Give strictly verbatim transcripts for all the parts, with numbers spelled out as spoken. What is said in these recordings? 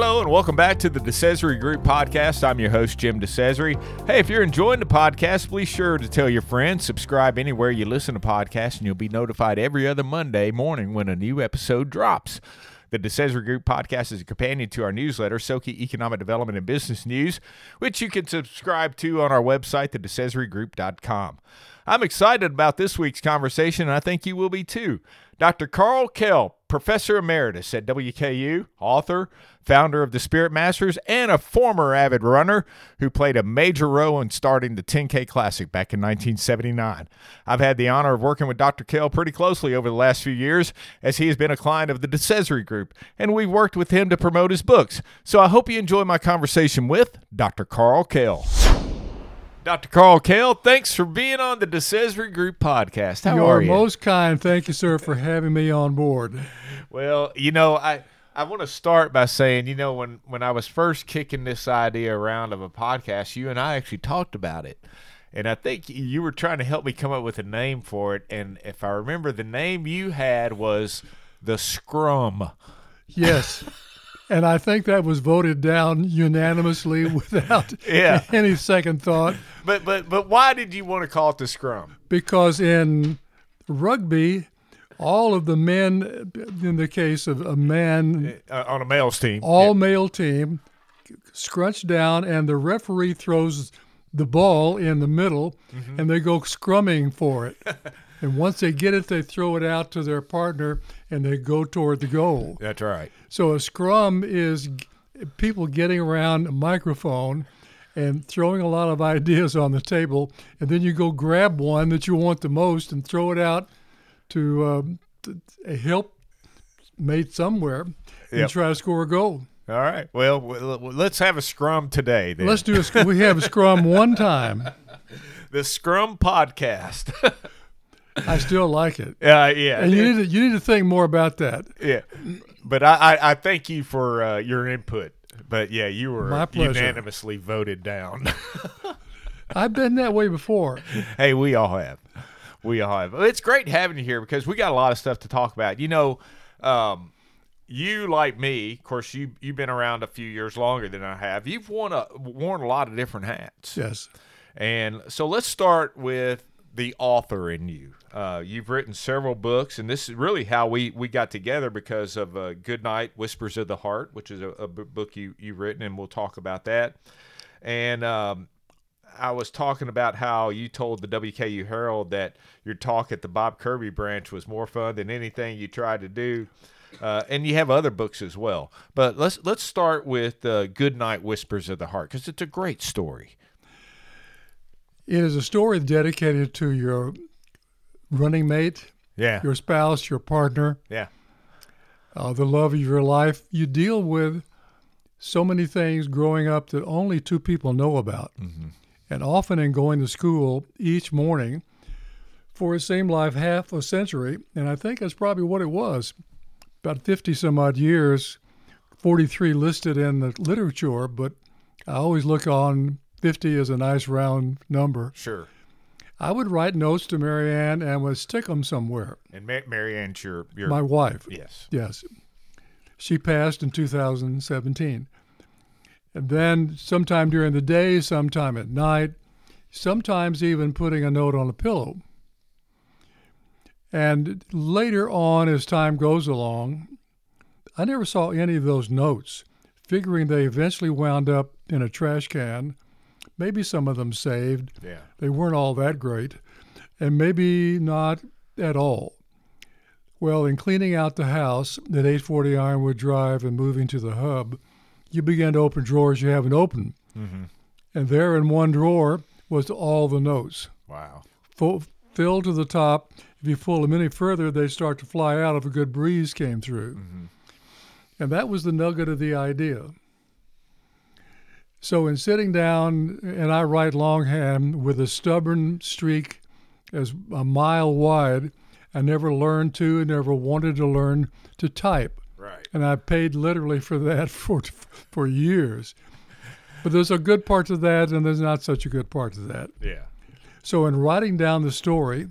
Hello and welcome back to the DeCesare Group Podcast. I'm your host, Jim DeCesare. Hey, if you're enjoying the podcast, please sure to tell your friends, subscribe anywhere you listen to podcasts, and you'll be notified every other Monday morning when a new episode drops. The DeCesare Group Podcast is a companion to our newsletter, Soki Economic Development and Business News, which you can subscribe to on our website, the decesare group dot com. I'm excited about this week's conversation, and I think you will be too. Doctor Carl Kell, Professor Emeritus at W K U, author, founder of the Spirit Masters, and a former avid runner who played a major role in starting the ten K Classic back in nineteen seventy-nine. I've had the honor of working with Doctor Kell pretty closely over the last few years, as he has been a client of the DeCesare Group, and we've worked with him to promote his books. So I hope you enjoy my conversation with Doctor Carl Kell. Doctor Carl Kell, thanks for being on the DeCesare Group Podcast. How you are are you? most kind. Thank you, sir, for having me on board. Well, you know, I, I want to start by saying, you know, when, when I was first kicking this idea around of a podcast, you and I actually talked about it. And I think you were trying to help me come up with a name for it. And if I remember, the name you had was The Scrum. Yes. And I think that was voted down unanimously without yeah. any second thought. But but but why did you want to call it the Scrum? Because in rugby, all of the men, in the case of a man uh, on a male's team, all yeah. male team, scrunch down, and the referee throws the ball in the middle, mm-hmm. and they go scrumming for it. And once they get it, they throw it out to their partner, and they go toward the goal. That's right. So a scrum is people getting around a microphone and throwing a lot of ideas on the table, and then you go grab one that you want the most and throw it out to, um, to a help mate somewhere and yep. try to score a goal. All right. Well, let's have a scrum today then. Let's do a we have a scrum one time. The Scrum Podcast. I still like it. Uh, yeah. And you need to, you need to think more about that. Yeah. But I, I, I thank you for uh, your input. But, yeah, you were My pleasure. unanimously voted down. I've been that way before. Hey, we all have. We all have. It's great having you here because we got a lot of stuff to talk about. You know, um, you, like me, of course, you, you've been around a few years longer than I have. You've worn a, worn a lot of different hats. Yes. And so let's start with the author in you. Uh, you've written several books, and this is really how we, we got together because of uh, Goodnight, Whispers of the Heart, which is a, a book you, you've written, and we'll talk about that. And um, I was talking about how you told the W K U Herald that your talk at the Bob Kirby branch was more fun than anything you tried to do. Uh, and you have other books as well. But let's let's start with uh, Goodnight, Whispers of the Heart, because it's a great story. It is a story dedicated to your running mate, yeah, your spouse, your partner, yeah, uh, the love of your life. You deal with so many things growing up that only two people know about. Mm-hmm. And often in going to school each morning for it seemed like half a century, and I think that's probably what it was, about fifty some odd years, forty-three listed in the literature, but I always look on fifty as a nice round number. Sure. I would write notes to Marianne and would stick them somewhere. And Ma- Marianne's your, your... My wife. Yes. Yes. She passed in two thousand seventeen. And then sometime during the day, sometime at night, sometimes even putting a note on a pillow. And later on, as time goes along, I never saw any of those notes, figuring they eventually wound up in a trash can. Maybe some of them saved. Yeah. They weren't all that great. And maybe not at all. Well, in cleaning out the house at eight forty Ironwood Drive and moving to the hub, you began to open drawers you haven't opened. Mm-hmm. And there in one drawer was all the notes. Wow. Full, filled to the top. If you pull them any further, they start to fly out if a good breeze came through. Mm-hmm. And that was the nugget of the idea. So in sitting down, and I write longhand with a stubborn streak as a mile wide, I never learned to, never wanted to learn to type. Right. And I paid literally for that for for years. But there's a good part to that, and there's not such a good part to that. Yeah. So in writing down the story,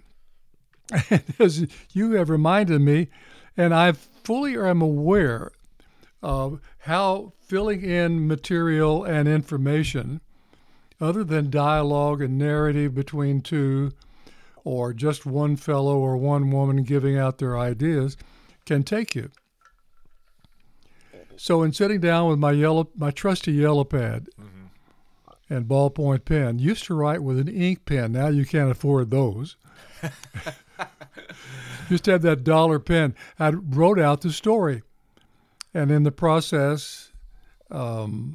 as you have reminded me, and I fully am aware uh, how filling in material and information, other than dialogue and narrative between two, or just one fellow or one woman giving out their ideas, can take you. So in sitting down with my yellow, my trusty yellow pad mm-hmm. and ballpoint pen, used to write with an ink pen. Now you can't afford those. Just had that dollar pen. I wrote out the story. And in the process, um,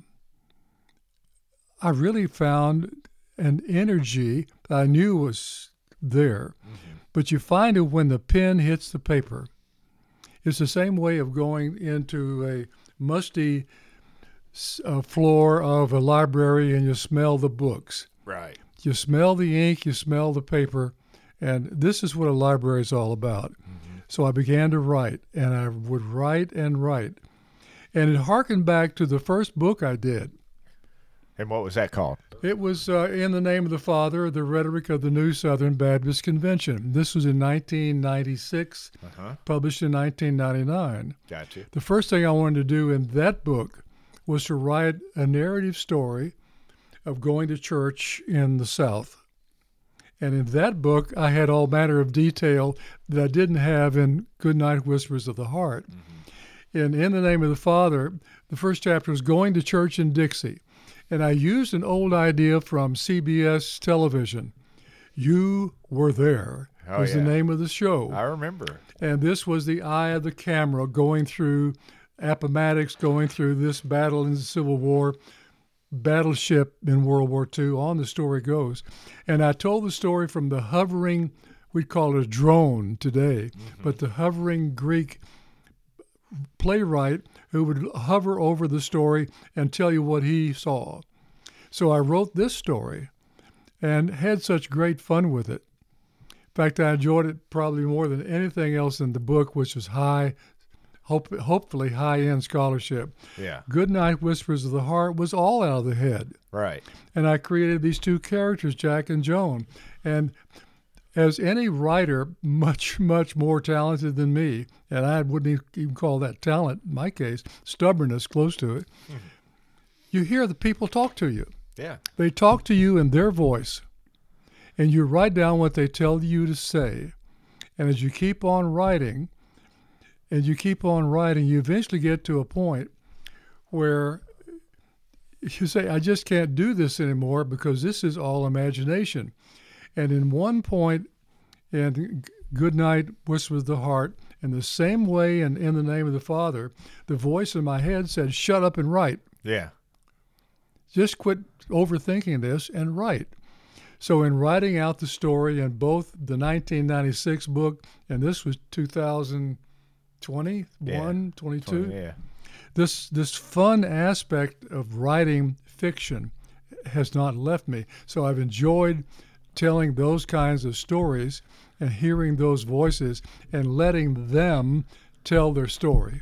I really found an energy that I knew was there. Mm-hmm. But you find it when the pen hits the paper. It's the same way of going into a musty uh, floor of a library and you smell the books. Right. You smell the ink, you smell the paper, and this is what a library is all about. Mm-hmm. So I began to write, and I would write and write. And it harkened back to the first book I did. And what was that called? It was uh, In the Name of the Father, The Rhetoric of the New Southern Baptist Convention. This was in nineteen ninety-six, uh-huh. published in nineteen ninety-nine. Gotcha. The first thing I wanted to do in that book was to write a narrative story of going to church in the South. And in that book, I had all manner of detail that I didn't have in Goodnight Whispers of the Heart. Mm-hmm. In In the Name of the Father, the first chapter was going to church in Dixie. And I used an old idea from C B S television. You Were There oh, was yeah. the name of the show. I remember. And this was the eye of the camera going through Appomattox, going through this battle in the Civil War, battleship in World War Two, on the story goes. And I told the story from the hovering, we'd call it a drone today, mm-hmm. but the hovering Greek playwright who would hover over the story and tell you what he saw. So I wrote this story and had such great fun with it. In fact, I enjoyed it probably more than anything else in the book, which was high, hope, hopefully high-end scholarship. Yeah. Goodnight Whispers of the Heart was all out of the head. Right. And I created these two characters, Jack and Joan. And as any writer, much, much more talented than me, and I wouldn't even call that talent in my case, stubbornness close to it, mm-hmm. you hear the people talk to you. Yeah. They talk to you in their voice, and you write down what they tell you to say. And as you keep on writing, and you keep on writing, you eventually get to a point where you say, I just can't do this anymore because this is all imagination. And in one point, in Goodnight Whispers of the Heart, in the same way and In the Name of the Father, the voice in my head said, shut up and write. Yeah. Just quit overthinking this and write. So in writing out the story in both the nineteen ninety-six book, and this was two thousand twenty-one, yeah. twenty-two, twenty, yeah. this, this fun aspect of writing fiction has not left me. So I've enjoyed telling those kinds of stories and hearing those voices and letting them tell their story.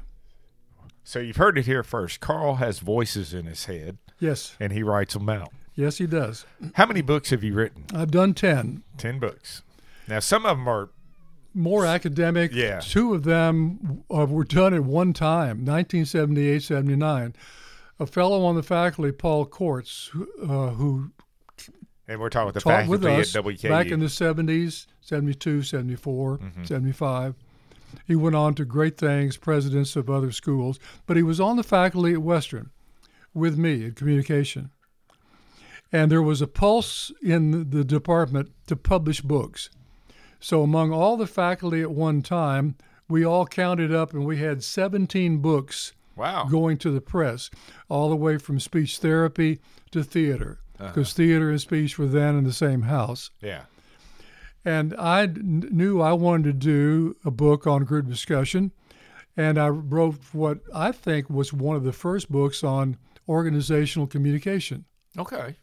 So you've heard it here first. Carl has voices in his head. Yes. And he writes them out. Yes, he does. How many books have you written? I've done ten. Ten books. Now, some of them are more academic. Yeah. Two of them uh, were done at one time, nineteen seventy-eight, seventy-nine. A fellow on the faculty, Paul Kortz, uh, who And we're talking with the taught faculty with us at W K U. back in the seventies, seventy-two, seventy-four, mm-hmm. seventy-five. He went on to great things, presidents of other schools, but he was on the faculty at Western with me in communication. And there was a pulse in the department to publish books. So among all the faculty at one time, we all counted up and we had seventeen books wow. going to the press, all the way from speech therapy to theater, because uh-huh. theater and speech were then in the same house. Yeah. And I n- knew I wanted to do a book on group discussion, and I wrote what I think was one of the first books on organizational communication. Okay.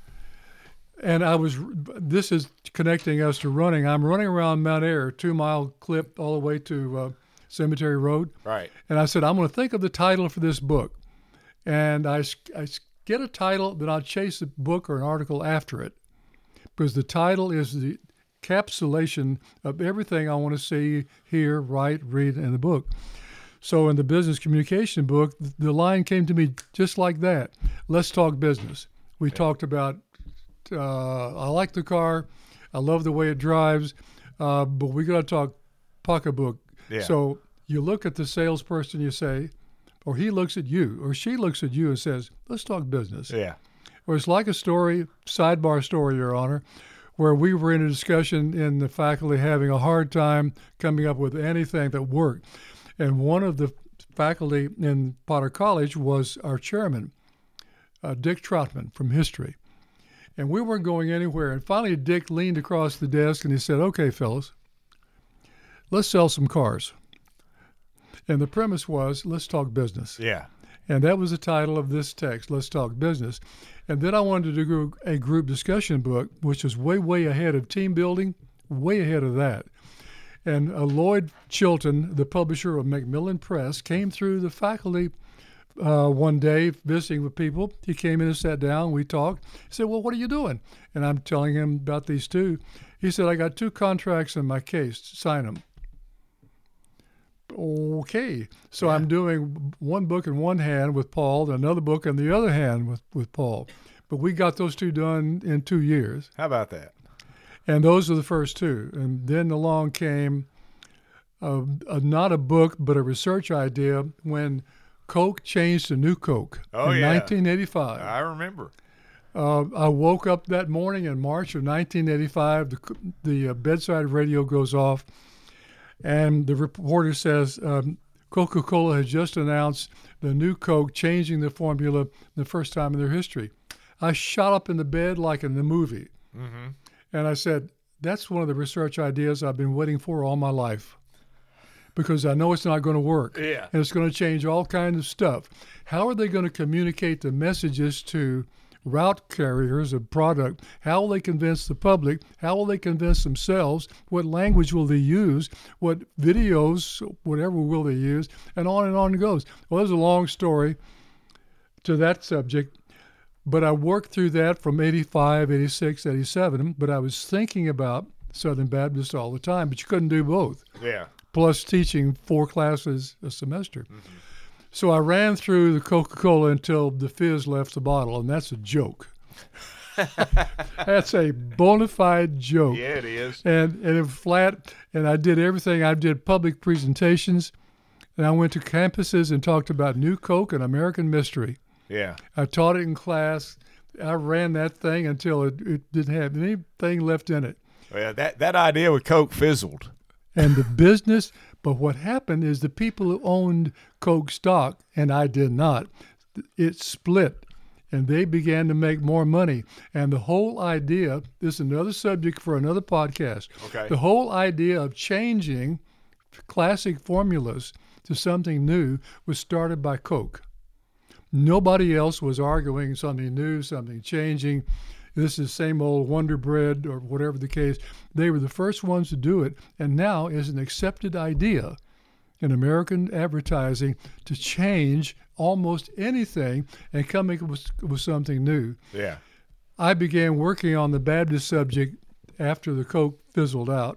And I was, this is connecting us to running. I'm running around Mount Ayr, two-mile clip all the way to uh, Cemetery Road. Right. And I said, I'm going to think of the title for this book. And I, I get a title, then I'll chase a book or an article after it, because the title is the encapsulation of everything I want to see, hear, write, read in the book. So in the business communication book, the line came to me just like that. Let's talk business. We yeah. talked about, uh, I like the car. I love the way it drives, uh, but we got to talk pocketbook. Yeah. So you look at the salesperson, you say, or he looks at you, or she looks at you and says, let's talk business. Yeah. Or it's like a story, sidebar story, Your Honor, where we were in a discussion in the faculty having a hard time coming up with anything that worked. And one of the faculty in Potter College was our chairman, uh, Dick Troutman from history. And we weren't going anywhere. And finally, Dick leaned across the desk and he said, okay, fellas, let's sell some cars. And the premise was, let's talk business. Yeah. And that was the title of this text, Let's Talk Business. And then I wanted to do a group discussion book, which was way, way ahead of team building, way ahead of that. And uh, Lloyd Chilton, the publisher of Macmillan Press, came through the faculty uh, one day visiting with people. He came in and sat down. We talked. He said, well, what are you doing? And I'm telling him about these two. He said, I got two contracts in my case. Sign them. Okay. So yeah. I'm doing one book in one hand with Paul, and another book in the other hand with, with Paul. But we got those two done in two years. How about that? And those are the first two. And then along came a, a, not a book, but a research idea when Coke changed to New Coke oh, in yeah. nineteen eighty-five. I remember. Uh, I woke up that morning in March of nineteen eighty-five. The, the uh, bedside radio goes off, and the reporter says um, Coca-Cola has just announced the New Coke changing the formula the first time in their history. I shot up in the bed like in the movie. Mm-hmm. And I said, that's one of the research ideas I've been waiting for all my life because I know it's not going to work. Yeah. And it's going to change all kinds of stuff. How are they going to communicate the messages to route carriers of product? How will they convince the public? How will they convince themselves? What language will they use? What videos, whatever will they use? And on and on it goes. Well, there's a long story to that subject. But I worked through that from eighty-five, eighty-six, eighty-seven, but I was thinking about Southern Baptist all the time, but you couldn't do both. Yeah. Plus teaching four classes a semester. Mm-hmm. So I ran through the Coca-Cola until the fizz left the bottle, and that's a joke. That's a bona fide joke. Yeah, it is. And, and it flat, and I did everything. I did public presentations, and I went to campuses and talked about New Coke and American Mystery. Yeah. I taught it in class. I ran that thing until it, it didn't have anything left in it. Well, yeah, that, that idea with Coke fizzled. And the business, but what happened is the people who owned Coke stock, and I did not, it split, and they began to make more money. And the whole idea, this is another subject for another podcast, okay. The whole idea of changing classic formulas to something new was started by Coke. Nobody else was arguing something new, something changing. This is same old Wonder Bread or whatever the case. They were the first ones to do it, and now is an accepted idea in American advertising to change almost anything and come up with, with something new. Yeah. I began working on the Baptist subject after the Coke fizzled out.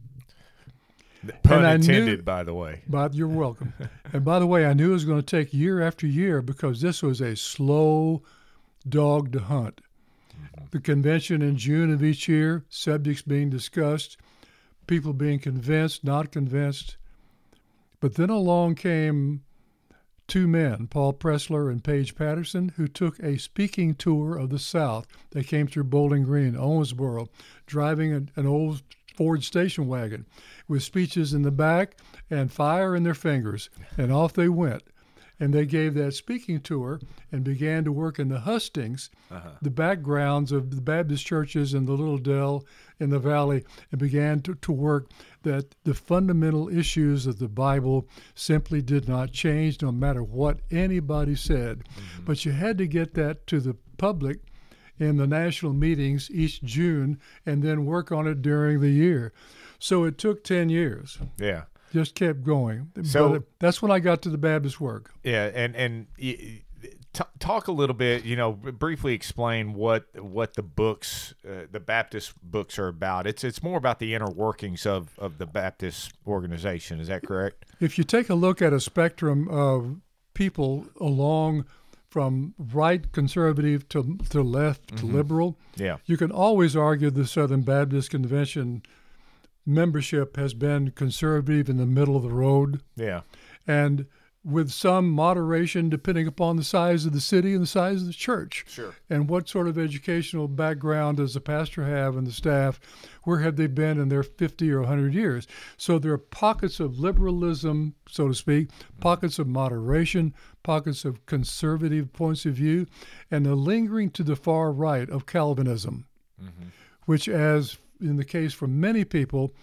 Pun intended, by the way. But you're welcome. And by the way, I knew it was going to take year after year because this was a slow dog to hunt. Mm-hmm. The convention in June of each year, subjects being discussed, people being convinced, not convinced. But then along came two men, Paul Pressler and Paige Patterson, who took a speaking tour of the South. They came through Bowling Green, Owensboro, driving an, an old Ford station wagon with speeches in the back and fire in their fingers, and off they went. And they gave that speaking tour and began to work in the hustings, uh-huh. the backgrounds of the Baptist churches in the Little Dell in the valley, and began to, to work that the fundamental issues of the Bible simply did not change no matter what anybody said. Mm-hmm. But you had to get that to the public in the national meetings each June and then work on it during the year. So it took ten years. Yeah. Just kept going. So but that's when I got to the Baptist work. Yeah, and, and T- talk a little bit, you know, briefly explain what what the books, uh, the Baptist books are about. It's it's more about the inner workings of, of the Baptist organization. Is that correct? If you take a look at a spectrum of people along from right conservative to, to left mm-hmm. to liberal, yeah. you can always argue the Southern Baptist Convention membership has been conservative in the middle of the road. Yeah. And with some moderation depending upon the size of the city and the size of the church. Sure. And what sort of educational background does the pastor have and the staff? Where have they been in their fifty or one hundred years? So there are pockets of liberalism, so to speak, mm-hmm. pockets of moderation, pockets of conservative points of view, and the lingering to the far right of Calvinism, mm-hmm. which, as in the case for many people,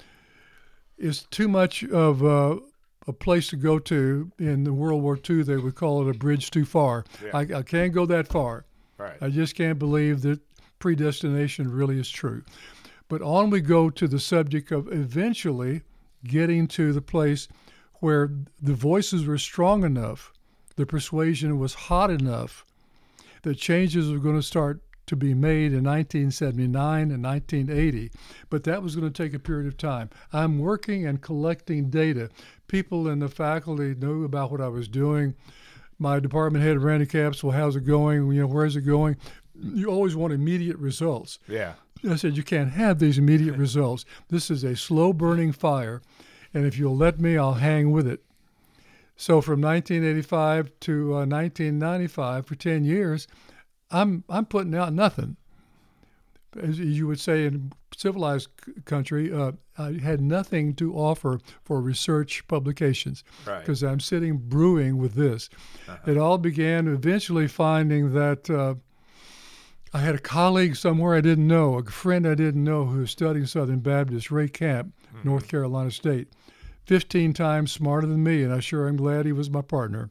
is too much of a a place to go to. In the World War Two, they would call it a bridge too far. Yeah. I, I can't go that far. Right. I just can't believe that predestination really is true. But on we go to the subject of eventually getting to the place where the voices were strong enough, the persuasion was hot enough, that changes were going to start to be made in nineteen seventy-nine and nineteen eighty, but that was going to take a period of time. I'm working and collecting data. People in the faculty knew about what I was doing. My department head, Randy Capps, well, how's it going? You know, where's it going? You always want immediate results. Yeah. I said, you can't have these immediate results. This is a slow-burning fire, and if you'll let me, I'll hang with it. So from nineteen eighty-five to uh, nineteen ninety-five, for ten years, I'm I'm putting out nothing. As you would say in civilized c- country, uh, I had nothing to offer for research publications because right. I'm sitting brewing with this. Uh-huh. It all began eventually finding that uh, I had a colleague somewhere I didn't know, a friend I didn't know who was studying Southern Baptist, Ray Camp, mm-hmm. North Carolina State, fifteen times smarter than me, and I sure am glad he was my partner.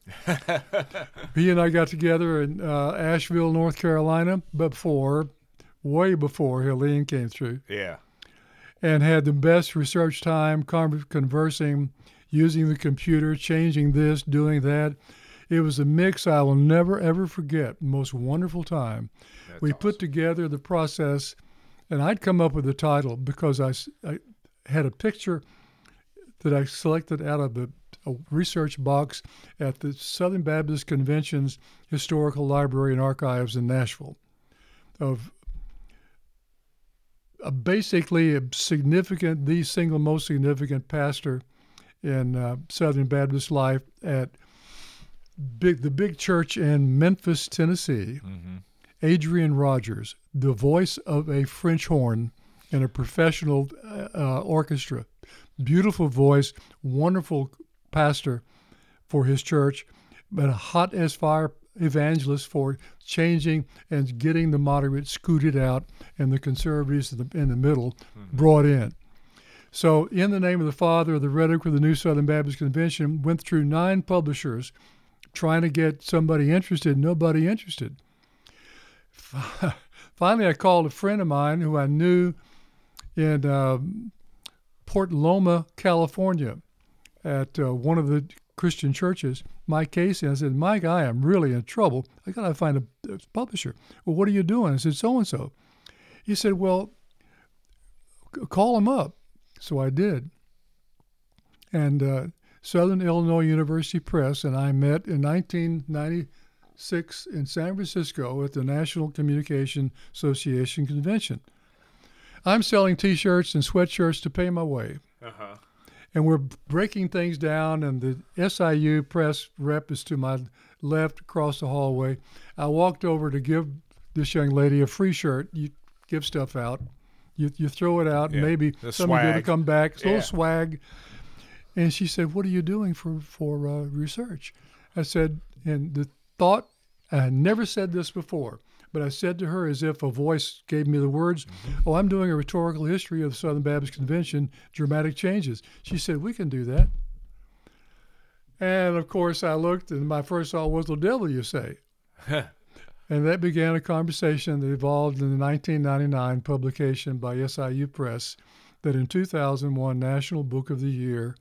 He and I got together in uh, Asheville, North Carolina, before, way before Helene came through. Yeah. And had the best research time, con- conversing, using the computer, changing this, doing that. It was a mix I will never, ever forget. Most wonderful time. That's we awesome. Put together the process, and I'd come up with the title because I, I had a picture that I selected out of a, a research box at the Southern Baptist Convention's Historical Library and Archives in Nashville of a basically a significant, the single most significant pastor in uh, Southern Baptist life at big the big church in Memphis, Tennessee, mm-hmm. Adrian Rogers, the voice of a French horn in a professional uh, orchestra. Beautiful voice, wonderful pastor for his church, but a hot as fire evangelist for changing and getting the moderates scooted out and the conservatives in the, in the middle mm-hmm. brought in. So in the name of the Father, the rhetoric of the New Southern Baptist Convention went through nine publishers trying to get somebody interested, nobody interested. Finally, I called a friend of mine who I knew in uh, Port Loma, California, at uh, one of the Christian churches, Mike Casey. I said, Mike, I am really in trouble. I got to find a, a publisher. Well, what are you doing? I said, so-and-so. He said, well, c- call him up. So I did. And uh, Southern Illinois University Press and I met in nineteen ninety-six in San Francisco at the National Communication Association Convention. I'm selling T-shirts and sweatshirts to pay my way. Uh-huh. And we're breaking things down, and the S I U press rep is to my left across the hallway. I walked over to give this young lady a free shirt. You give stuff out. You you throw it out, yeah. and maybe the somebody will come back. It's a yeah. little swag. And she said, what are you doing for, for uh, research? I said, and the thought, I had never said this before, but I said to her as if a voice gave me the words, mm-hmm. oh, I'm doing a rhetorical history of the Southern Baptist Convention, dramatic changes. She said, we can do that. And, of course, I looked, and my first thought was, well, devil you say. And that began a conversation that evolved in the nineteen ninety-nine publication by S I U Press that in two thousand won National Book of the Year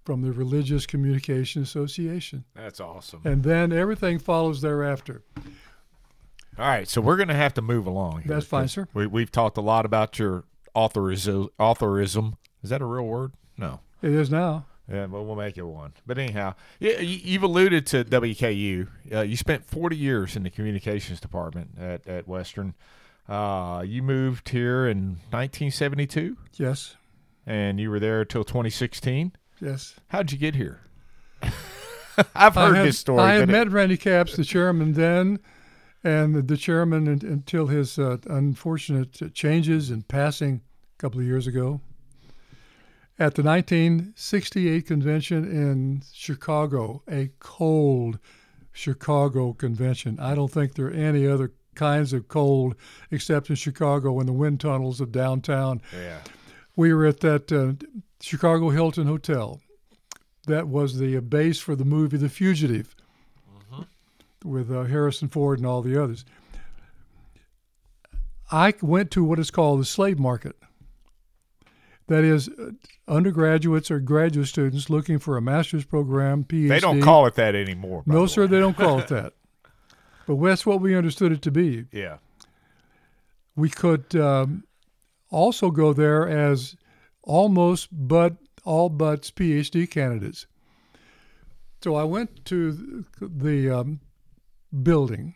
from the Religious Communication Association. That's awesome. And then everything follows thereafter. All right, so we're going to have to move along here. That's fine, sir. We, we've talked a lot about your authorism. authorism. Is that a real word? No. It is now. Yeah, but we'll make it one. But anyhow, yeah, you've alluded to W K U. Uh, you spent forty years in the communications department at, at Western. Uh, you moved here in nineteen seventy-two? Yes. And you were there until twenty sixteen? Yes. How'd you get here? I've heard had, this story. I had but met it, Randy Capps, the chairman then, and the chairman in, until his uh, unfortunate changes and passing a couple of years ago. At the nineteen sixty-eight convention in Chicago, a cold Chicago convention. I don't think there are any other kinds of cold except in Chicago in the wind tunnels of downtown. Yeah. We were at that uh, Chicago Hilton Hotel. That was the base for the movie The Fugitive, mm-hmm. with uh, Harrison Ford and all the others. I went to what is called the slave market. That is, uh, undergraduates or graduate students looking for a master's program, P H D. They don't call it that anymore. No, the sir, way. they don't call it that. But that's what we understood it to be. Yeah. We could um, also go there as almost but all buts P H D candidates. So I went to the um, building,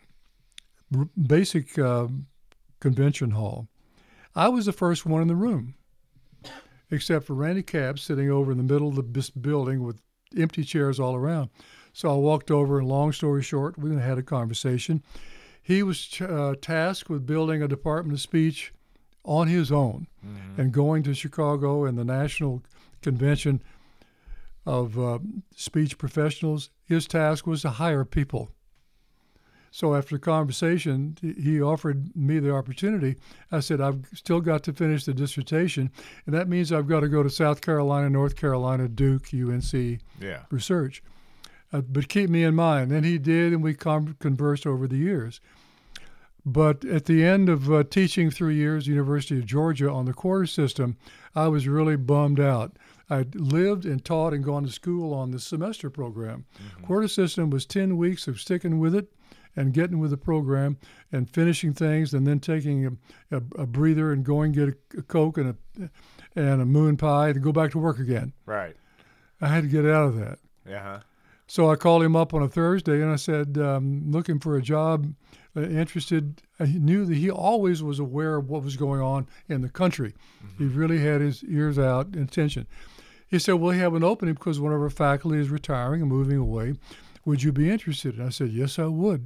basic uh, convention hall. I was the first one in the room, except for Randy Capps sitting over in the middle of this building with empty chairs all around. So I walked over, and long story short, we had a conversation. He was uh, tasked with building a department of speech on his own, mm-hmm. and going to Chicago and the National Convention of uh, Speech Professionals. His task was to hire people. So after the conversation, he offered me the opportunity. I said, I've still got to finish the dissertation, and that means I've got to go to South Carolina, North Carolina, Duke, U N C, yeah. research. Uh, but keep me in mind. And he did, and we con- conversed over the years. But at the end of uh, teaching three years, University of Georgia, on the quarter system, I was really bummed out. I'd lived and taught and gone to school on the semester program. Mm-hmm. Quarter system was ten weeks of sticking with it and getting with the program and finishing things, and then taking a, a, a breather and going get a, a Coke and a and a moon pie to go back to work again. Right. I had to get out of that. Yeah. So I called him up on a Thursday, and I said, um, looking for a job, uh, interested. I knew that he always was aware of what was going on in the country. Mm-hmm. He really had his ears out and attention. He said, well, we have an opening because one of our faculty is retiring and moving away. Would you be interested? And I said, yes, I would.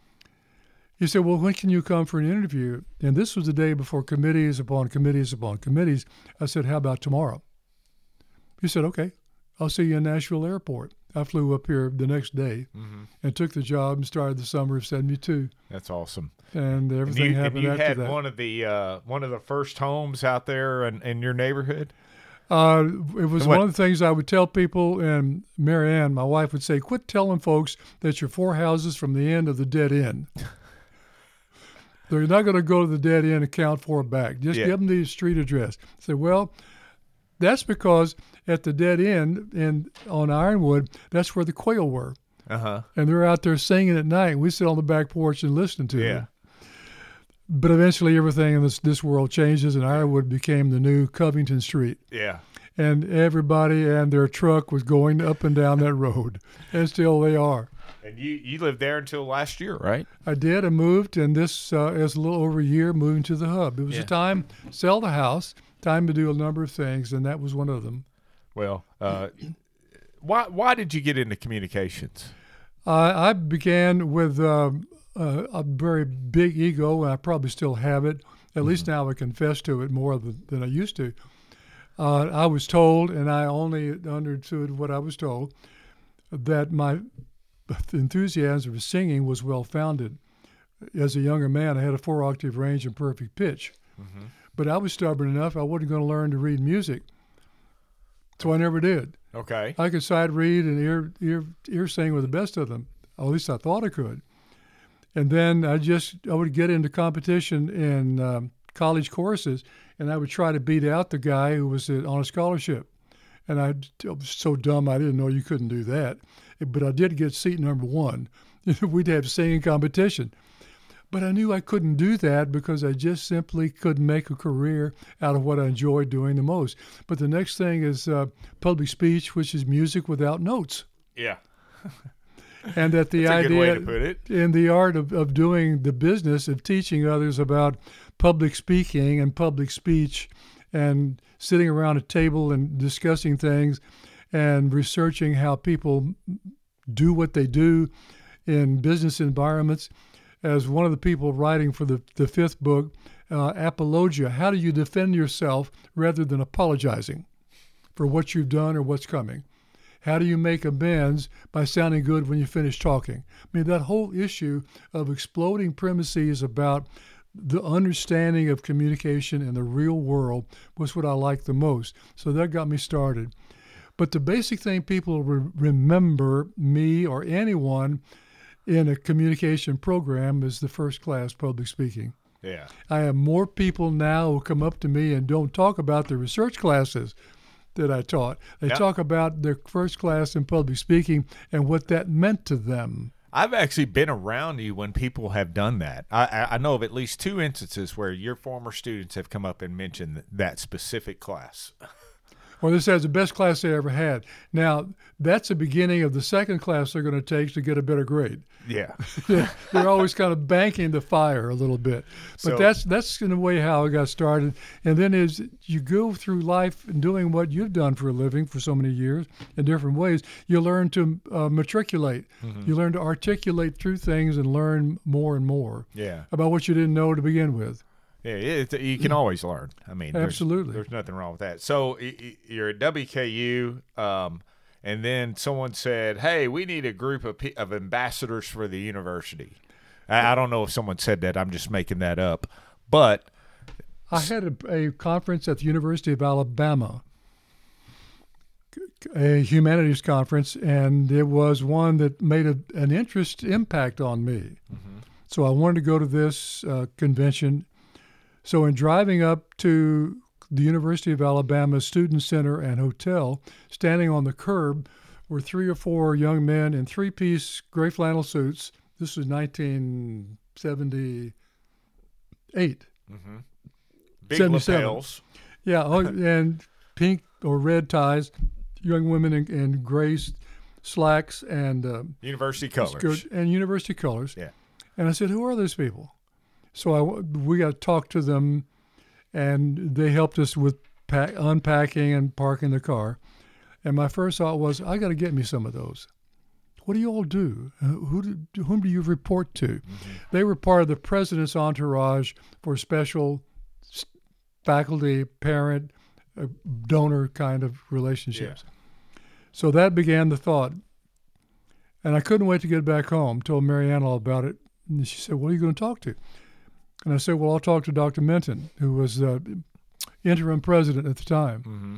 He said, well, when can you come for an interview? And this was the day before committees upon committees upon committees. I said, how about tomorrow? He said, okay, I'll see you in Nashville Airport. I flew up here the next day, mm-hmm. and took the job and started the summer of seventy-two. That's awesome. And everything and you, happened and you after had that. one of the uh, one of the first homes out there in, in your neighborhood? Uh, it was what? one of the things I would tell people, and Mary Ann, my wife, would say, quit telling folks that you're four houses from the end of the dead end. They're not going to go to the dead end and count four back. Just yeah. give them the street address. Say, well, that's because at the dead end in on Ironwood, that's where the quail were. Uh-huh. And they're out there singing at night. We sit on the back porch and listen to yeah. them. But eventually everything in this, this world changes, and Ironwood became the new Covington Street. Yeah. And everybody and their truck was going up and down that road, and still they are. And you, you lived there until last year, right? I did. I moved, and this uh, is a little over a year moving to the hub. It was yeah. a time to sell the house, time to do a number of things, and that was one of them. Well, uh, why why did you get into communications? Uh, I began with uh, uh, a very big ego, and I probably still have it. At mm-hmm. least now I confess to it more than, than I used to. Uh, I was told, and I only understood what I was told, that my enthusiasm for singing was well-founded. As a younger man, I had a four-octave range and perfect pitch. Mm-hmm. But I was stubborn enough, I wasn't going to learn to read music. So I never did. Okay. I could sight read and ear ear ear sing with the best of them. At least I thought I could. And then I just I would get into competition in um, college courses, and I would try to beat out the guy who was on a scholarship. And I, I was so dumb I didn't know you couldn't do that. But I did get seat number one. We'd have singing competition. But I knew I couldn't do that because I just simply couldn't make a career out of what I enjoyed doing the most. But the next thing is uh, public speech, which is music without notes. Yeah. And that the That's a idea good way to put it. in the art of, of doing the business of teaching others about public speaking and public speech and sitting around a table and discussing things and researching how people do what they do in business environments. As one of the people writing for the, the fifth book, uh, Apologia, how do you defend yourself rather than apologizing for what you've done or what's coming? How do you make amends by sounding good when you finish talking? I mean, that whole issue of exploding premises about the understanding of communication in the real world was what I liked the most. So that got me started. But the basic thing people re- remember me or anyone in a communication program is the first class public speaking. Yeah. I have more people now who come up to me and don't talk about the research classes that I taught. They Yep. talk about their first class in public speaking and what that meant to them. I've actually been around you when people have done that. I, I I know of at least two instances where your former students have come up and mentioned that specific class. Or this has the best class they ever had. Now, that's the beginning of the second class they're going to take to get a better grade. Yeah. They're always kind of banking the fire a little bit. But So- that's that's in a way how I got started. And then as you go through life and doing what you've done for a living for so many years in different ways, you learn to uh, matriculate. Mm-hmm. You learn to articulate through things and learn more and more Yeah. about what you didn't know to begin with. Yeah, it, you can always learn. I mean, there's- Absolutely. there's, nothing wrong with that. So y- y- you're at W K U, um, and then someone said, "Hey, we need a group of pe- of ambassadors for the university." I, I don't know if someone said that. I'm just making that up. But I had a, a conference at the University of Alabama, a humanities conference, and it was one that made a, an interest impact on me. Mm-hmm. So I wanted to go to this uh, convention. So in driving up to the University of Alabama Student Center and Hotel, standing on the curb were three or four young men in three-piece gray flannel suits. This was nineteen seventy-eight. mm-hmm. Big seventy-seven. lapels. Yeah, oh, and pink or red ties, young women in, in gray s- slacks and uh, University colors. skirt and university colors. Yeah. And I said, who are those people? So I, we got to talk to them, and they helped us with pack, unpacking and parking the car. And my first thought was, I got to get me some of those. What do you all do? Uh, Who do, whom do you report to? Mm-hmm. They were part of the president's entourage for special s- faculty, parent, uh, donor kind of relationships. So that began the thought. And I couldn't wait to get back home. Told Marianne all about it. And she said, what are you going to talk to? And I said, well, I'll talk to Doctor Minton, who was uh, interim president at the time. Mm-hmm.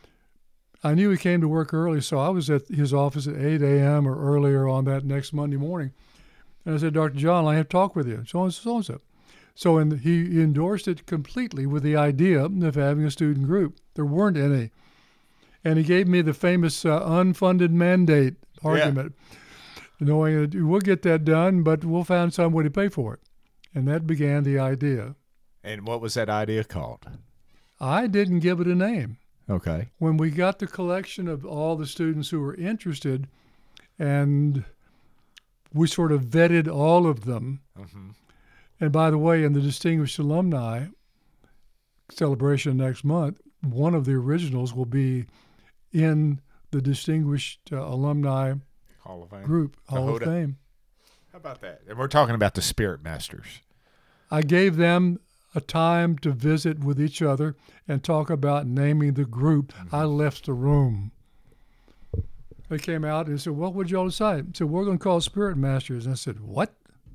I knew he came to work early, so I was at his office at eight a.m. or earlier on that next Monday morning. And I said, Doctor John, I have to talk with you, so and so and so. So and he endorsed it completely with the idea of having a student group. There weren't any. And he gave me the famous uh, unfunded mandate argument, knowing that we'll get that done, but we'll find some way to pay for it. And that began the idea. And what was that idea called? I didn't give it a name. Okay. When we got the collection of all the students who were interested, and we sort of vetted all of them. Mm-hmm. And by the way, in the Distinguished Alumni celebration next month, one of the originals will be in the Distinguished uh, Alumni Hall of Fame. Group, Hall of Cohoda. Fame. How about that? And we're talking about the Spirit Masters. I gave them a time to visit with each other and talk about naming the group. Mm-hmm. I left the room. They came out and said, what would y'all decide? I said, we're going to call Spirit Masters. And I said, what?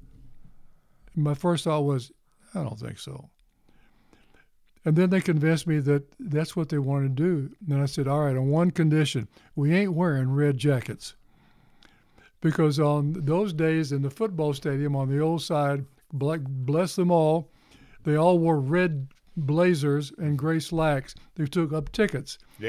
And my first thought was, I don't think so. And then they convinced me that that's what they wanted to do. And I said, all right, on one condition, we ain't wearing red jackets. Because on those days in the football stadium on the old side, black, bless them all, they all wore red blazers and gray slacks. They took up tickets. Yeah.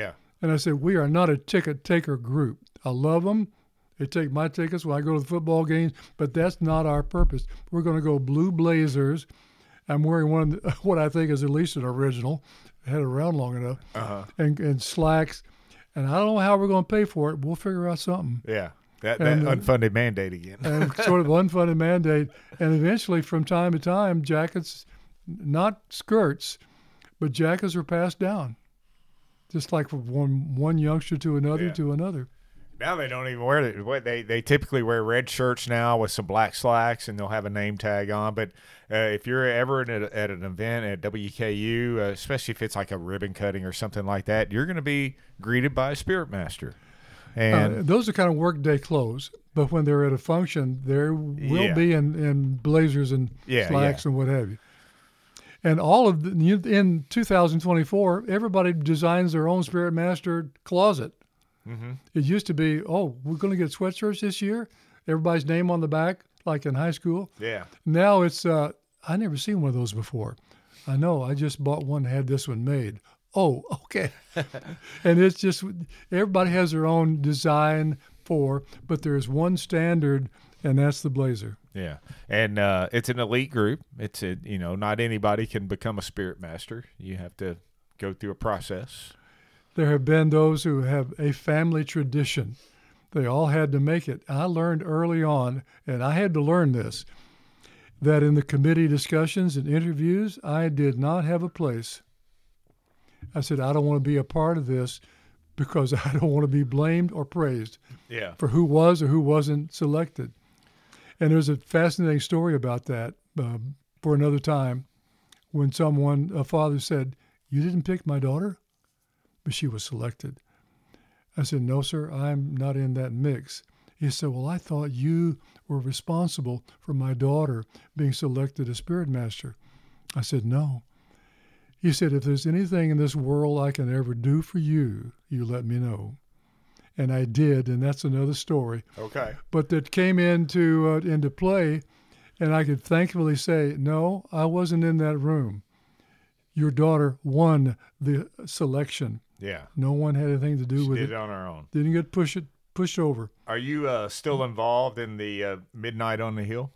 And I said, we are not a ticket taker group. I love them. They take my tickets when I go to the football games, but that's not our purpose. We're going to go blue blazers. I'm wearing one of the, what I think is at least an original. I had it around long enough. Uh-huh. And, and slacks. And I don't know how we're going to pay for it. We'll figure out something. Yeah, that, that and, unfunded mandate again. and sort of unfunded mandate. And eventually, from time to time, jackets, not skirts, but jackets were passed down. Just like from one, one youngster to another yeah. to another. Now they don't even wear it. What they they typically wear red shirts now with some black slacks, and they'll have a name tag on. But uh, if you're ever at, a, at an event at W K U, uh, especially if it's like a ribbon cutting or something like that, you're going to be greeted by a Spirit Master. And uh, those are kind of workday clothes. But when they're at a function, there will yeah. be in, in blazers and yeah, slacks yeah. and what have you. And all of the, in two thousand twenty-four, everybody designs their own Spirit Master closet. Mm-hmm. It used to be, oh, we're going to get sweatshirts this year. Everybody's name on the back, like in high school. Yeah. Now it's, uh, I never seen one of those before. I know, I just bought one, had this one made. Oh, okay. And it's just, everybody has their own design for, but there's one standard, and that's the blazer. Yeah. And uh, it's an elite group. It's, a, you know, not anybody can become a Spirit Master. You have to go through a process. There have been those who have a family tradition. They all had to make it. I learned early on, and I had to learn this, that in the committee discussions and interviews, I did not have a place. I said, I don't want to be a part of this because I don't want to be blamed or praised yeah. for who was or who wasn't selected. And there's a fascinating story about that uh, for another time when someone, a father said, you didn't pick my daughter? But she was selected. I said, no, sir, I'm not in that mix. He said, well, I thought you were responsible for my daughter being selected as Spirit Master. I said, no. He said, if there's anything in this world I can ever do for you, you let me know. And I did, and that's another story. Okay. But that came into uh, into play, and I could thankfully say, no, I wasn't in that room. Your daughter won the selection. Yeah. No one had anything to do she with did it. it on her own. Didn't get pushed pushed over. Are you uh, still involved in the uh, Midnight on the Hill?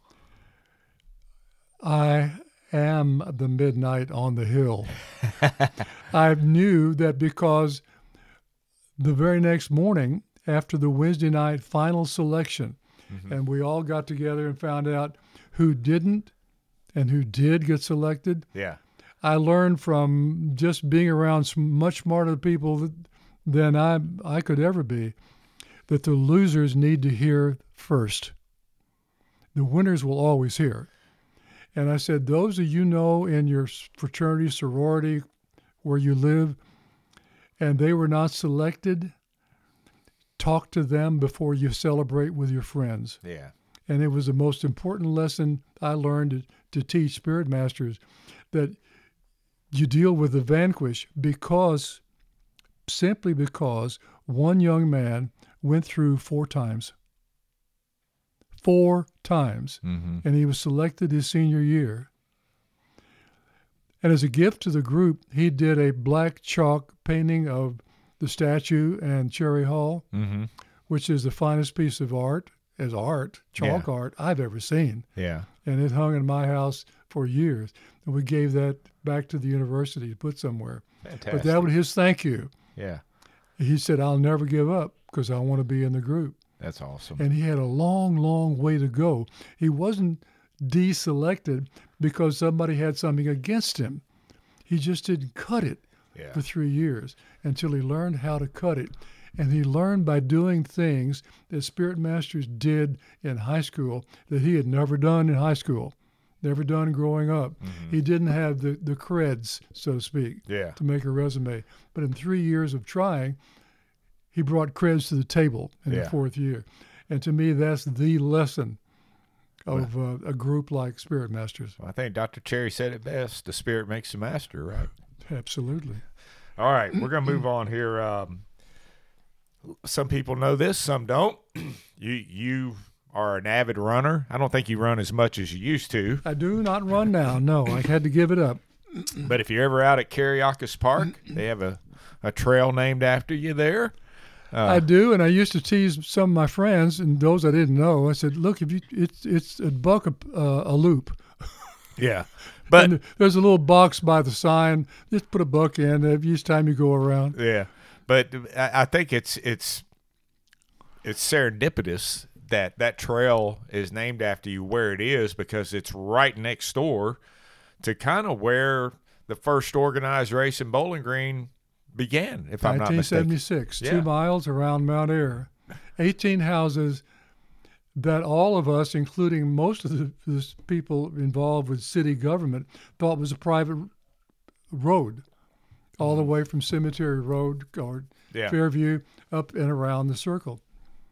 I am the Midnight on the Hill. I knew that because the very next morning after the Wednesday night final selection, mm-hmm. and we all got together and found out who didn't and who did get selected. Yeah. I learned from just being around much smarter people than I I could ever be that the losers need to hear first. The winners will always hear. And I said, those of you know in your fraternity, sorority, where you live, and they were not selected, talk to them before you celebrate with your friends. Yeah. And it was the most important lesson I learned to, to teach Spirit Masters, that you deal with the vanquish because, simply because one young man went through four times. Four times. Mm-hmm. And he was selected his senior year. And as a gift to the group, he did a black chalk painting of the statue and Cherry Hall, mm-hmm. which is the finest piece of art, as art, chalk yeah. art, I've ever seen. Yeah. And it hung in my house for years. And we gave that back to the university to put somewhere. Fantastic. But that was his thank you. Yeah. He said, I'll never give up because I want to be in the group. That's awesome. And he had a long, long way to go. He wasn't deselected because somebody had something against him. He just didn't cut it yeah. for three years until he learned how to cut it. And he learned by doing things that Spirit Masters did in high school that he had never done in high school, never done growing up. Mm-hmm. He didn't have the, the creds, so to speak, yeah. to make a resume. But in three years of trying, he brought creds to the table in yeah. the fourth year. And to me, that's the lesson of uh, a group like Spirit Masters. Well, I think Doctor Cherry said it best. The spirit makes the master, right? Absolutely. All right, we're going to move on here. Um, some people know this, some don't. you you are an avid runner. I don't think you run as much as you used to. I do not run now. No, I had to give it up. But if you're ever out at Kariakis Park, they have a a trail named after you there. Uh, I do, and I used to tease some of my friends and those I didn't know. I said, "Look, if you it's it's a buck a, uh, a loop." Yeah, but and there's a little box by the sign. Just put a buck in each time you go around. Yeah, but I, I think it's it's it's serendipitous that that trail is named after you where it is, because it's right next door to kind of where the first organized race in Bowling Green began, if I'm not mistaken. nineteen seventy-six, Yeah. two miles around Mount Ayr, eighteen houses that all of us, including most of the, the people involved with city government, thought was a private road, all the way from Cemetery Road or Yeah. Fairview up and around the circle.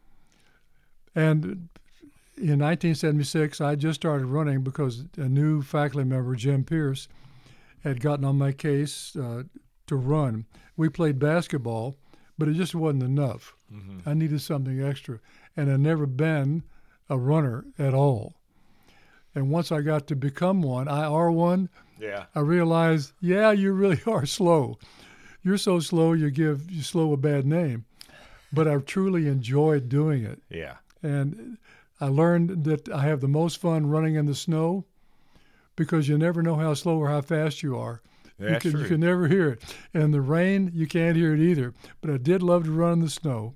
And in nineteen seventy-six, I just started running because a new faculty member, Jim Pierce, had gotten on my case uh, to run. We played basketball, but it just wasn't enough. Mm-hmm. I needed something extra, and I'd never been a runner at all. And once I got to become one, I R one, Yeah. I realized, yeah, you really are slow. You're so slow, you give you slow a bad name. But I truly enjoyed doing it. Yeah. And I learned that I have the most fun running in the snow because you never know how slow or how fast you are. That's you can, true. You can never hear it. And in the rain, you can't hear it either. But I did love to run in the snow.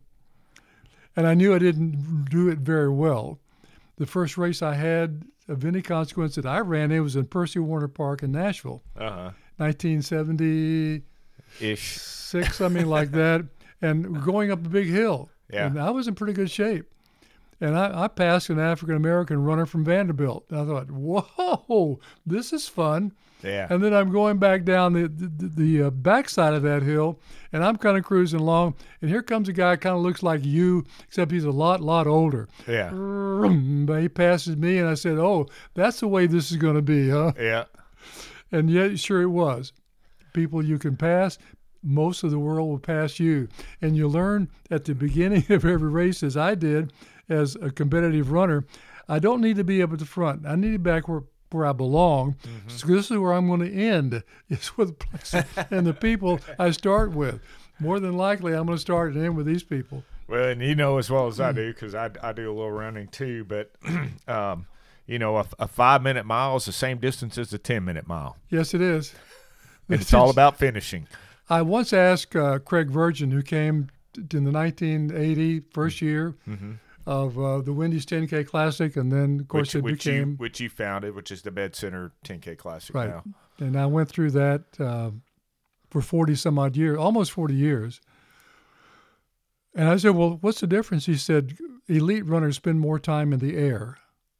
And I knew I didn't do it very well. The first race I had of any consequence that I ran in was in Percy Warner Park in Nashville, Uh-huh. nineteen seventy-six, Ish. something like that, and going up a big hill. Yeah. And I was in pretty good shape. And I, I passed an African-American runner from Vanderbilt. And I thought, whoa, this is fun. Yeah. And then I'm going back down the the, the uh, backside of that hill, and I'm kind of cruising along. And here comes a guy kind of looks like you, except he's a lot, lot older. Yeah. But he passes me, and I said, oh, that's the way this is going to be, huh? Yeah. And yet, sure it was. People you can pass, most of the world will pass you. And you learn at the beginning of every race, as I did as a competitive runner, I don't need to be up at the front. I need to be back where, where I belong. Mm-hmm. So this is where I'm going to end, is with the place and the people I start with. More than likely, I'm going to start and end with these people. Well, and you know as well as I do, because I, I do a little running too, but, um, you know, a, a five-minute mile is the same distance as a ten-minute mile. Yes, it is. And it's all about finishing. I once asked uh, Craig Virgin, who came t- in the nineteen eighty first year Mm-hmm. of uh, the Wendy's ten K Classic, and then, of course, which, it which became you, which you founded, which is the Med Center ten K Classic right. now. And I went through that uh, for forty some odd years, almost forty years. And I said, well, what's the difference? He said, elite runners spend more time in the air.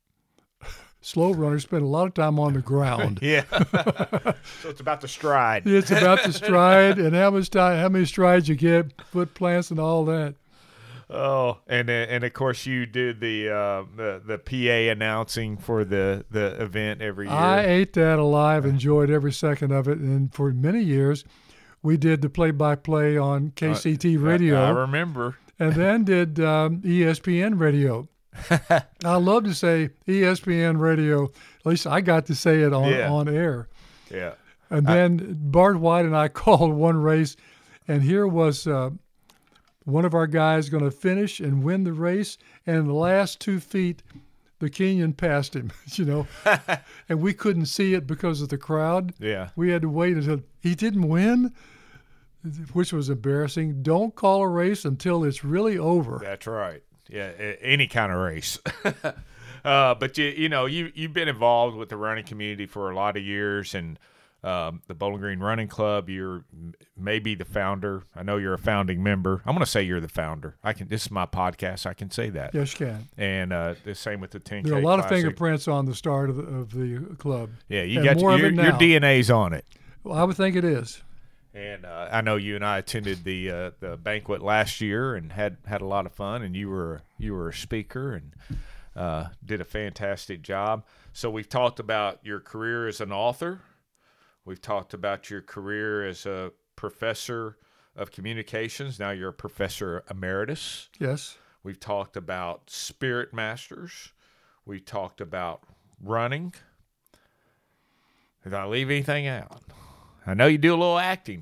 Slow runners spend a lot of time on the ground. Yeah. So it's about the stride. It's about the stride and how much time, how many strides you get, foot plants, and all that. Oh, and uh, and of course you did the uh, the the P A announcing for the, the event every year. I ate that alive, enjoyed every second of it, and for many years, we did the play-by-play on K C T radio. I, I remember. And then did um, E S P N radio. I love to say E S P N radio. At least I got to say it on, Yeah. on air. Yeah. And then Bart White and I called one race, and here was uh, one of our guys going to finish and win the race, and in the last two feet, the Kenyan passed him, you know, and we couldn't see it because of the crowd. Yeah. We had to wait until he didn't win, which was embarrassing. Don't call a race until it's really over. That's right. Yeah, a- any kind of race. uh, but you you know you you've been involved with the running community for a lot of years, and um, the Bowling Green Running Club. You're m- maybe the founder. I know you're a founding member. I'm going to say you're the founder. I can. This is my podcast. I can say that. Yes, you can. And uh, the same with the ten K. There are a lot of Classic. fingerprints on the start of the, of the club. Yeah, you and got more your, of it your now. D N A's on it. Well, I would think it is. And uh, I know you and I attended the uh, the banquet last year and had, had a lot of fun. And you were you were a speaker and uh, did a fantastic job. So we've talked about your career as an author. We've talked about your career as a professor of communications. Now you're a professor emeritus. Yes. We've talked about Spirit Masters. We've talked about running. Did I leave anything out? I know you do a little acting too.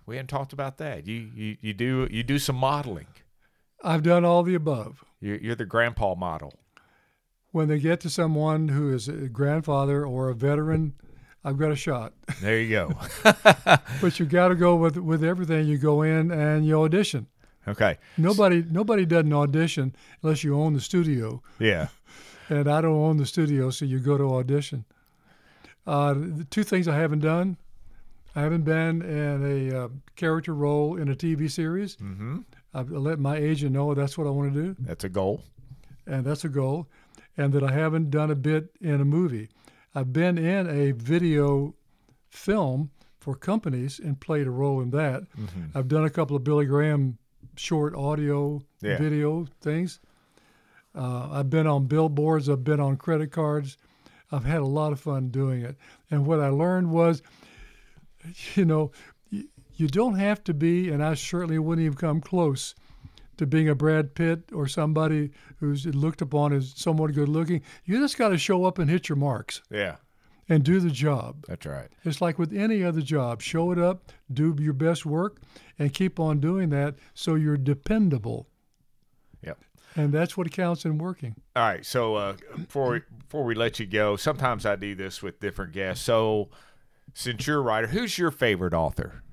We hadn't talked about that. You you, you do you do some modeling. I've done all the above. You're, you're the grandpa model. When they get to someone who is a grandfather or a veteran, I've got a shot. There you go. But you got to go with with everything. You go in and you audition. Okay. Nobody nobody does an audition unless you own the studio. Yeah. And I don't own the studio, so you go to audition. Uh, the two things I haven't done. I haven't been in a uh, character role in a T V series. Mm-hmm. I've let my agent know that's what I want to do. That's a goal. And that's a goal. And that I haven't done a bit in a movie. I've been in a video film for companies and played a role in that. Mm-hmm. I've done a couple of Billy Graham short audio yeah. video things. Uh, I've been on billboards. I've been on credit cards. I've had a lot of fun doing it. And what I learned was, you know, you, you don't have to be, and I certainly wouldn't even come close to being a Brad Pitt or somebody who's looked upon as somewhat good looking. You just got to show up and hit your marks. Yeah. And do the job. That's right. It's like with any other job. Show it up, do your best work, and keep on doing that so you're dependable. Yep. And that's what counts in working. All right. So uh, before, we, before we let you go, sometimes I do this with different guests. So since you're a writer, who's your favorite author?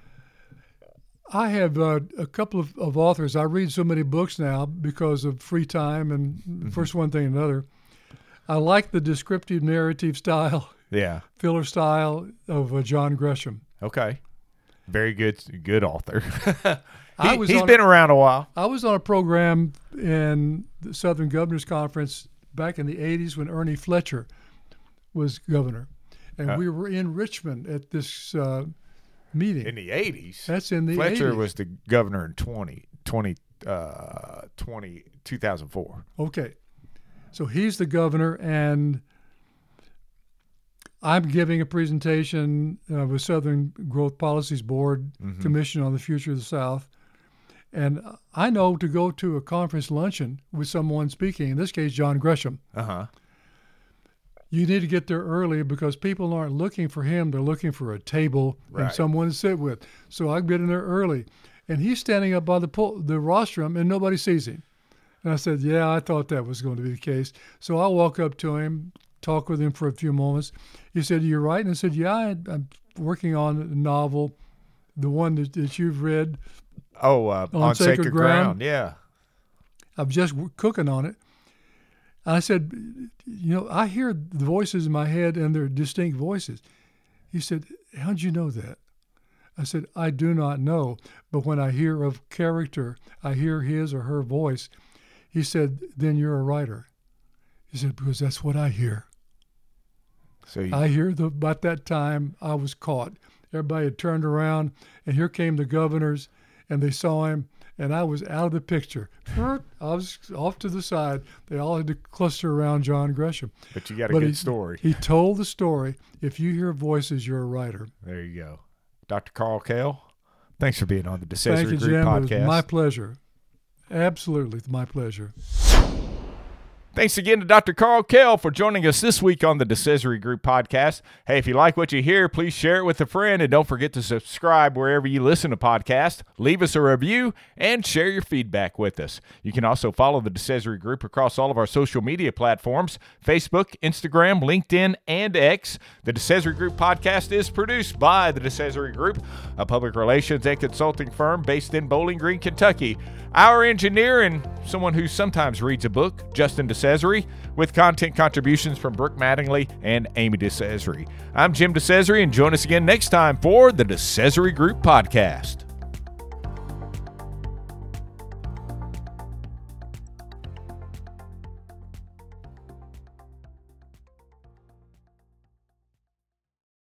I have uh, a couple of, of authors. I read so many books now because of free time and mm-hmm. first one thing and another. I like the descriptive narrative style, yeah, filler style of uh, John Gresham. Okay. Very good good author. he, I was he's on, been around a while. I was on a program in the Southern Governors Conference back in the eighties when Ernie Fletcher was governor. And uh, we were in Richmond at this uh, meeting. In the eighties? That's in the Fletcher eighties. was the governor in twenty, twenty, uh, twenty, two thousand four. Okay. So he's the governor, and I'm giving a presentation uh, with Southern Growth Policies Board mm-hmm. Commission on the Future of the South. And I know to go to a conference luncheon with someone speaking, in this case, John Gresham, uh-huh. you need to get there early because people aren't looking for him. They're looking for a table right. and someone to sit with. So I get in there early. And he's standing up by the pul- the rostrum, and nobody sees him. And I said, yeah, I thought that was going to be the case. So I walk up to him, talk with him for a few moments. He said, you're right. And I said, yeah, I, I'm working on a novel, the one that, that you've read. Oh, uh, on, on Sacred, Sacred Ground. Ground. Yeah. I'm just cooking on it. And I said, you know, I hear the voices in my head, and they're distinct voices. He said, how'd you know that? I said, I do not know. But when I hear of character, I hear his or her voice. He said, then you're a writer. He said, because that's what I hear. So you... I hear the, about that time I was caught. Everybody had turned around, and here came the governors, and they saw him, and I was out of the picture. I was off to the side. They all had to cluster around John Gresham. But you got a but good he, story. He told the story. If you hear voices, you're a writer. There you go. Doctor Carl Kell, thanks for being on the DeCesare Thank you, Group Jim. podcast. It was my pleasure. Absolutely, my pleasure. Thanks again to Doctor Carl Kell for joining us this week on the DeCesare Group podcast. Hey, if you like what you hear, please share it with a friend, and don't forget to subscribe wherever you listen to podcasts. Leave us a review and share your feedback with us. You can also follow the DeCesare Group across all of our social media platforms, Facebook, Instagram, LinkedIn, and X. The DeCesare Group podcast is produced by the DeCesare Group, a public relations and consulting firm based in Bowling Green, Kentucky. Our engineer and someone who sometimes reads a book, Justin DeCesare, with content contributions from Brooke Mattingly and Amy DeCesare. I'm Jim DeCesare, and join us again next time for the DeCesare Group podcast.